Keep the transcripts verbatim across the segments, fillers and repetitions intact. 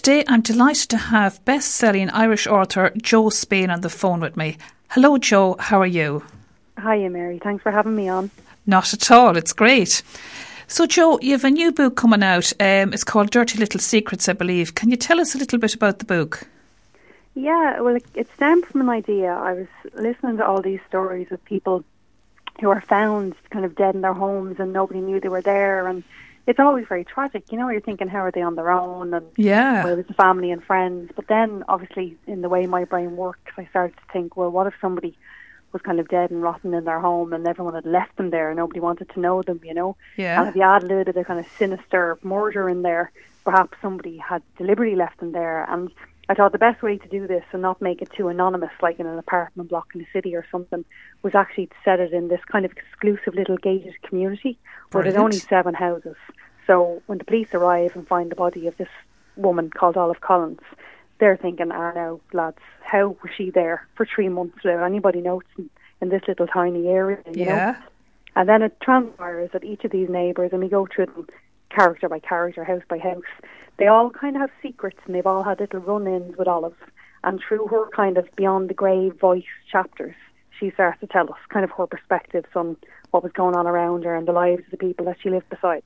Today I'm delighted to have best-selling Irish author Jo Spain on the phone with me. Hello Jo, how are you? Hiya Mary, thanks for having me on. Not at all, it's great. So Jo, you have a new book coming out. Um, it's called Dirty Little Secrets, I believe. Can you tell us a little bit about the book? Yeah, well, it, it stemmed from an idea. I was listening to all these stories of people who are found kind of dead in their homes and nobody knew they were there, and it's always very tragic. You know, you're thinking, how are they on their own? And yeah. where was the family and friends? But then, obviously, in the way my brain works, I started to think, well, what if somebody was kind of dead and rotten in their home and everyone had left them there and nobody wanted to know them, you know? Yeah. And if you add a little bit of kind of sinister murder in there, perhaps somebody had deliberately left them there. And I thought the best way to do this and not make it too anonymous, like in an apartment block in a city or something, was actually to set it in this kind of exclusive little gated community where Brilliant. there's only seven houses. So when the police arrive and find the body of this woman called Olive Collins, they're thinking, ah, now, lads, how was she there for three months without anybody noticing in this little tiny area, you yeah. know? And then it transpires that each of these neighbours, and we go through them character by character, house by house, they all kind of have secrets and they've all had little run-ins with Olive. And through her kind of beyond the grave voice chapters, she starts to tell us kind of her perspectives on what was going on around her and the lives of the people that she lived beside.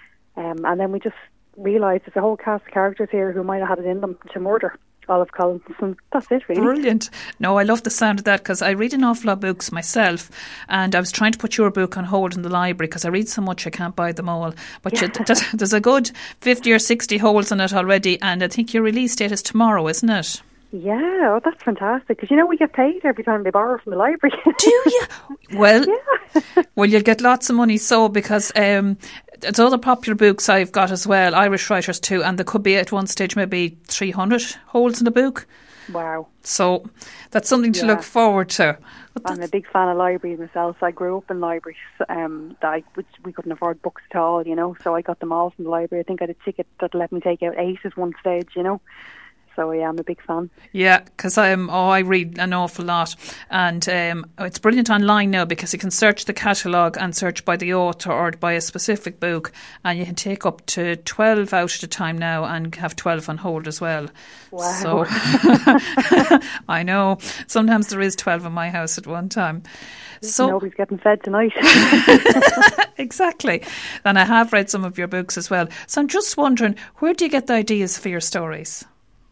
Um, and then we just realised there's a whole cast of characters here who might have had it in them to murder Olive Collins, and that's it really. Brilliant. No, I love the sound of that because I read an awful lot of books myself, and I was trying to put your book on hold in the library because I read so much I can't buy them all. But Yeah. you, there's, there's a good fifty or sixty holes in it already, and I think your release date is tomorrow, isn't it? Yeah, oh, that's fantastic because you know we get paid every time they borrow from the library. Do you? Well, yeah. well, you'll get lots of money. So because um, there's other popular books I've got as well, Irish writers too, and there could be at one stage maybe three hundred holes in the book. Wow. So that's something to Yeah. look forward to. But I'm a big fan of libraries myself. I grew up in libraries um, that I, which we couldn't afford books at all, you know, so I got them all from the library. I think I had a ticket that let me take out eight at one stage, you know. So yeah, I'm a big fan. Yeah, because I'm oh I read an awful lot, and um, it's brilliant online now because you can search the catalogue and search by the author or by a specific book, and you can take up to twelve out at a time now and have twelve on hold as well. Wow. So I know sometimes there is twelve in my house at one time. So nobody's getting fed tonight. Exactly. And I have read some of your books as well. So I'm just wondering, where do you get the ideas for your stories?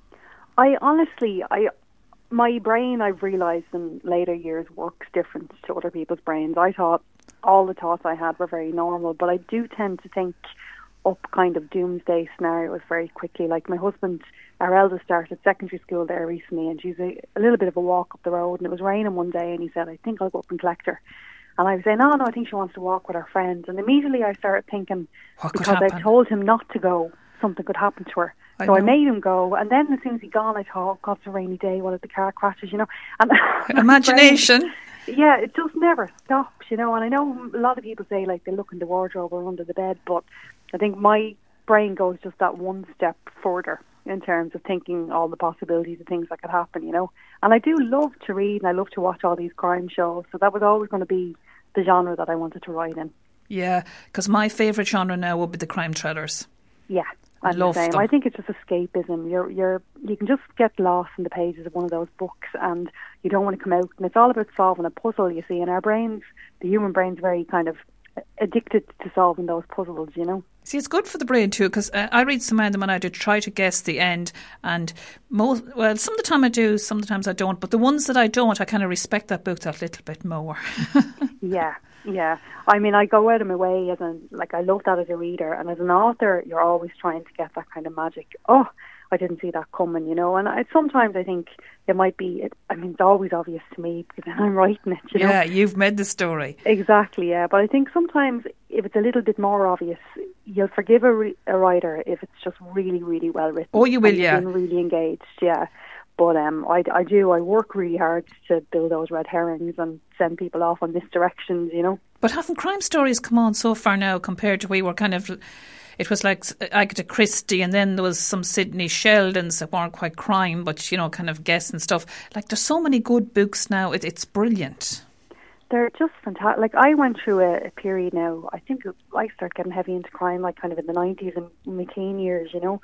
I honestly, I my brain, I've realised in later years, works different to other people's brains. I thought all the thoughts I had were very normal, but I do tend to think up kind of doomsday scenarios very quickly. Like my husband, our eldest, started secondary school there recently, and she's a, a little bit of a walk up the road, and it was raining one day, and he said, I think I'll go up and collect her. And I was saying, no, no, I think she wants to walk with her friends. And immediately I started thinking, What could because happen? I told him not to go, something could happen to her. I so know. I made him go, and then as soon as he gone, I thought, oh, God, it's a rainy day, what if the car crashes, you know? And Imagination. brain, yeah, it just never stops, you know, and I know a lot of people say, like, they look in the wardrobe or under the bed, but I think my brain goes just that one step further in terms of thinking all the possibilities of things that could happen, you know? And I do love to read, and I love to watch all these crime shows, so that was always going to be the genre that I wanted to write in. Yeah, because my favourite genre now would be the crime thrillers. Yeah. I'm Love the same. them. I think it's just escapism. You're, you're, you can just get lost in the pages of one of those books, and you don't want to come out. And it's all about solving a puzzle. You see, and our brains, the human brain's very kind of addicted to solving those puzzles. You know. See, it's good for the brain too, because uh, I read some of them and I do try to guess the end. And most, well, some of the time I do, some of the times I don't. But the ones that I don't, I kind of respect that book that little bit more. Yeah. Yeah, I mean, I go out of my way as an, like, I love that as a reader, and as an author, you're always trying to get that kind of magic. Oh, I didn't see that coming, you know, and I, sometimes I think it might be, it, I mean, it's always obvious to me because then I'm writing it, you know. Yeah, you've made the story. Exactly, yeah, but I think sometimes if it's a little bit more obvious, you'll forgive a, re- a writer if it's just really, really well written. Oh, you will, and yeah. You've been really engaged, yeah. But um, I, I do, I work really hard to build those red herrings and send people off on misdirections, you know. But haven't crime stories come on so far now compared to we were kind of, it was like Agatha Christie and then there was some Sidney Sheldons that weren't quite crime but, you know, kind of guess and stuff. Like there's so many good books now, it, it's brilliant. They're just fantastic. Like I went through a, a period now, I think I started getting heavy into crime like kind of in the nineties and in my teen years, you know.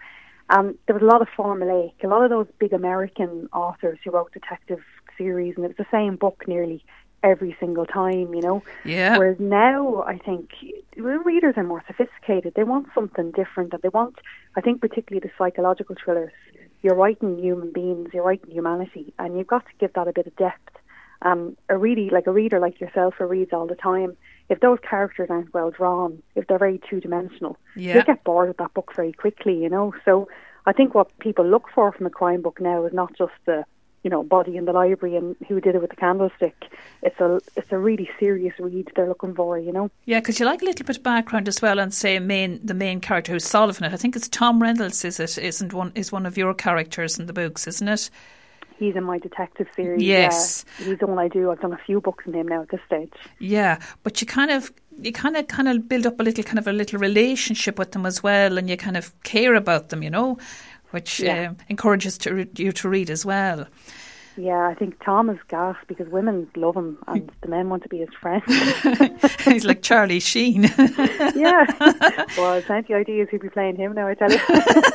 And there was a lot of formulaic, a lot of those big American authors who wrote detective series, and it was the same book nearly every single time, you know. Yeah. Whereas now, I think readers are more sophisticated. They want something different, and they want, I think, particularly the psychological thrillers. You're writing human beings, you're writing humanity, and you've got to give that a bit of depth. Um, a really like a reader like yourself who reads all the time, if those characters aren't well drawn, if they're very two-dimensional, Yeah. you'll get bored with that book very quickly, you know. So I think what people look for from a crime book now is not just the, you know, body in the library and who did it with the candlestick. It's a it's a really serious read they're looking for, you know. Yeah, because you like a little bit of background as well, and say main the main character who's solving it. I think it's Tom Reynolds, is it? Isn't one is one of your characters in the books, isn't it? He's in my detective series. Yes, yeah. He's the one I do. I've done a few books in him now at this stage. Yeah, but you kind of you kind of kind of build up a little kind of a little relationship with them as well, and you kind of care about them, you know, which yeah. uh, encourages to re- you to read as well. Yeah, I think Tom is gas because women love him and the men want to be his friend. He's like Charlie Sheen. Yeah. Well, plenty of ideas who'd be playing him now, I tell you.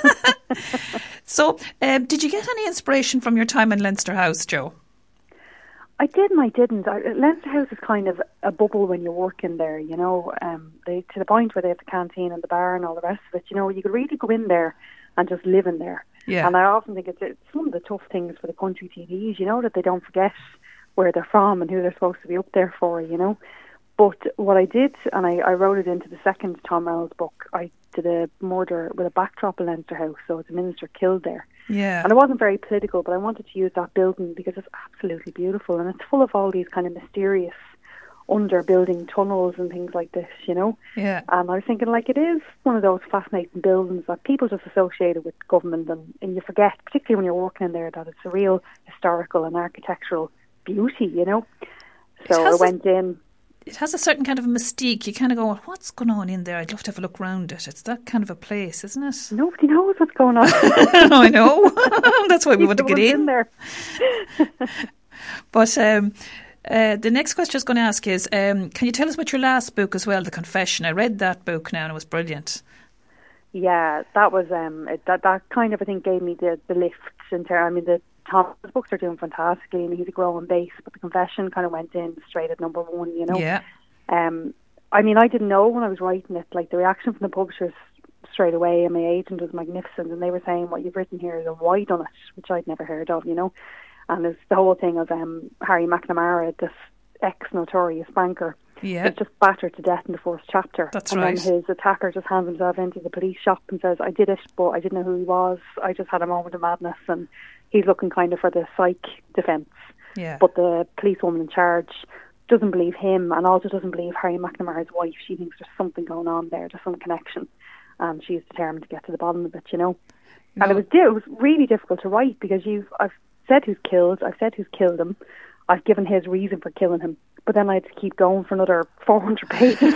So, um, did you get any inspiration from your time in Leinster House, Joe? I did and I didn't. I, Leinster House is kind of a bubble when you're working there, you know, um, they, to the point where they have the canteen and the bar and all the rest of it. You know, you could really go in there and just live in there. Yeah. And I often think it's, it's one of the tough things for the country T Vs, you know, that they don't forget where they're from and who they're supposed to be up there for, you know. But what I did, and I, I wrote it into the second Tom Reynolds book, I did a murder with a backdrop in Leinster House, so it's a minister killed there. Yeah. And it wasn't very political, but I wanted to use that building because it's absolutely beautiful and it's full of all these kind of mysterious under-building tunnels and things like this, you know. Yeah. And I was thinking, like, it is one of those fascinating buildings that people just associate it with government, and, and you forget, particularly when you're working in there, that it's a real historical and architectural beauty, you know. So I went a, in. It has a certain kind of mystique. You kind of go, what's going on in there? I'd love to have a look around it. It's that kind of a place, isn't it? Nobody knows what's going on. I know. That's why we want to get in. in there. But um, uh, the next question I was going to ask is, um, can you tell us about your last book as well, The Confession? I read that book now and it was brilliant. Yeah, that was um, it, that that kind of I think gave me the the lift in terms. I mean, the Tom's books are doing fantastically, and he's a growing base. But The Confession kind of went in straight at number one, you know. Yeah. Um, I mean, I didn't know when I was writing it. Like the reaction from the publishers straight away, and my agent was magnificent, and they were saying, "What you've written here is a wide on it," which I'd never heard of, you know. And there's the whole thing of um, Harry McNamara, this ex-notorious banker. Yeah. It's just battered to death in the first chapter. That's and right. then his attacker just hands himself into the police shop and says, I did it, but I didn't know who he was. I just had a moment of madness. And he's looking kind of for the psych defence. Yeah. But the policewoman in charge doesn't believe him and also doesn't believe Harry McNamara's wife. She thinks there's something going on there, there's some connection. And she's determined to get to the bottom of it, you know. No. And it was, it was really difficult to write because you've I've said who's killed, I've said who's killed him, I've given his reason for killing him. But then I had to keep going for another four hundred pages.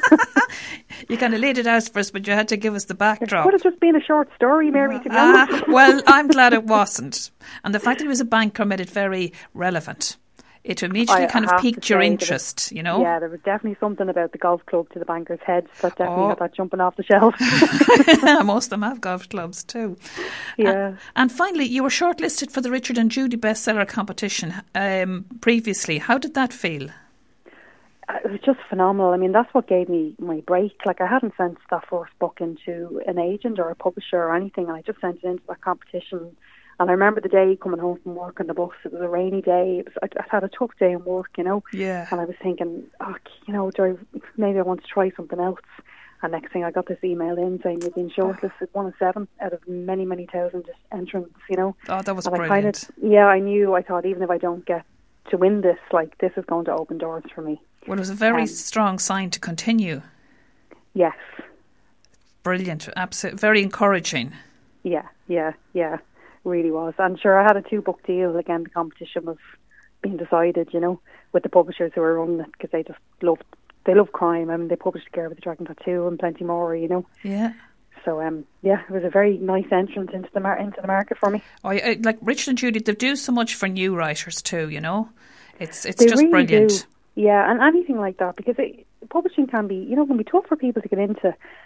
You kind of laid it out for us, but you had to give us the backdrop. It would have just been a short story, Mary, to be uh, honest. Well, I'm glad it wasn't. And the fact that he was a banker made it very relevant. It immediately I kind of piqued your interest, you know? Yeah, there was definitely something about the golf club to the banker's heads that definitely oh. had that jumping off the shelf. Most of them have golf clubs too. Yeah. And, and finally, you were shortlisted for the Richard and Judy bestseller competition um, previously. How did that feel? It was just phenomenal. I mean, that's what gave me my break. Like, I hadn't sent that first book into an agent or a publisher or anything, and I just sent it into that competition. And I remember the day coming home from work on the bus. It was a rainy day. It was, I, I had a tough day in work, you know. Yeah. And I was thinking, oh, you know, do I, maybe I want to try something else. And next thing I got this email in saying you've been shortlisted, one of seven out of many, many thousand entrants, you know. Oh, that was and brilliant. I kind of, yeah, I knew, I thought even if I don't get to win this, like, this is going to open doors for me. Well, it was a very um, strong sign to continue. Yes. Brilliant. Absolutely. Very encouraging. Yeah, yeah, yeah. Really was. And sure, I had a two book deal. Again, the competition was being decided, you know, with the publishers who were running it because they just loved, they love crime. I mean, they published Girl with the Dragon Tattoo and plenty more, you know. Yeah. So, um, yeah, it was a very nice entrance into the mar- into the market for me. Oh, yeah, like Richard and Judy, they do so much for new writers too, you know. It's it's they just really brilliant. Do. Yeah, and anything like that, because it, publishing can be, you know, can be tough for people to get into.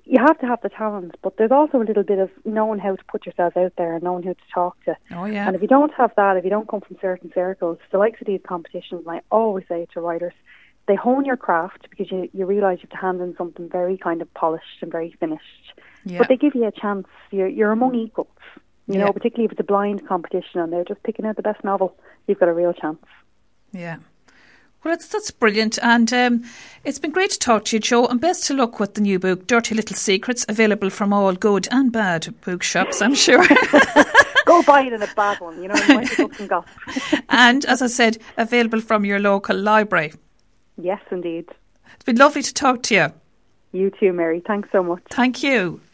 you have to have the talent, but there's also a little bit of knowing how to put yourself out there and knowing who to talk to. Oh, yeah. And if you don't have that, if you don't come from certain circles, the likes of these competitions, and I always say to writers, they hone your craft because you, you realise you have to hand in something very kind of polished and very finished. Yeah. But they give you a chance. You're, you're among equals, you Yeah. know, particularly if it's a blind competition and they're just picking out the best novel. You've got a real chance. Yeah. Well, that's, that's brilliant. And um, it's been great to talk to you, Jo. And best of luck with the new book, Dirty Little Secrets, available from all good and bad bookshops, I'm sure. Go buy it in a bad one, you know, you might pick up some gossip. And, as I said, available from your local library. Yes, indeed. It's been lovely to talk to you. You too, Mary. Thanks so much. Thank you.